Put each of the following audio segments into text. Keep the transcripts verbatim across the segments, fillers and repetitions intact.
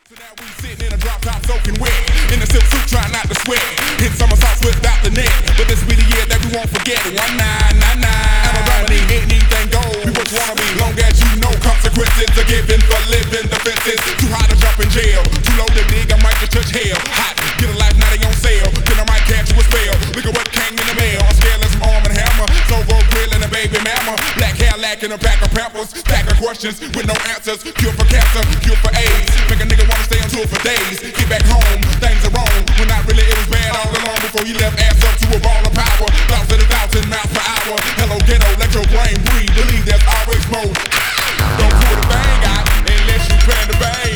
So now we sitting in a drop top soaking wet, in a silk suit trying not to sweat, hit somersaults without the net, but this be the year that we won't forget it. One nine nine nine. I'm a dominate, anything goes. We what you wanna be, long as you know consequences are given for living the fences. Too high to jump in jail, too low to dig, I might just touch hell. Hot, get a life, now they on sale, then I might catch you a spell. Look at what came in the mail, on scale of some arm and hammer, Slovo grill and a baby mama, black hair lacking a pack of pampers, stack of questions with no answers, cure for cancer, cure for AIDS, make a nigga wanna stay on tour for days. Get back home, things are wrong, when not really it was bad all along before he left ass up to a ball of power. Thoughts at a thousand miles per hour. Hello ghetto, let your brain breathe, believe there's always more. Don't pull the bang out unless you plan to bang.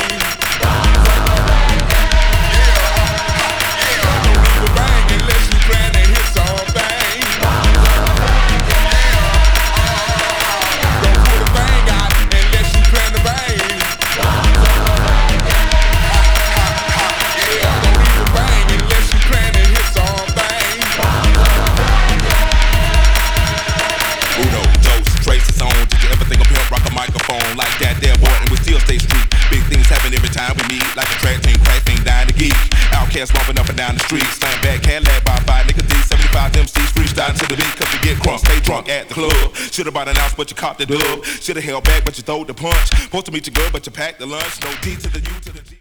Like that there boy, and we still stay street. Big things happen every time we meet. Like a track team, crack thing, dying to geek. Outcasts romping up and down the street. Slam back, Cadillac by five, niggas D seventy-five M Cs freestyling to the beat. Cause you get crunk, stay drunk at the club. Should've bought an ounce, but you caught the dub. Should've held back, but you throwed the punch. Supposed to meet your girl, but you packed the lunch. No D to the U to the G.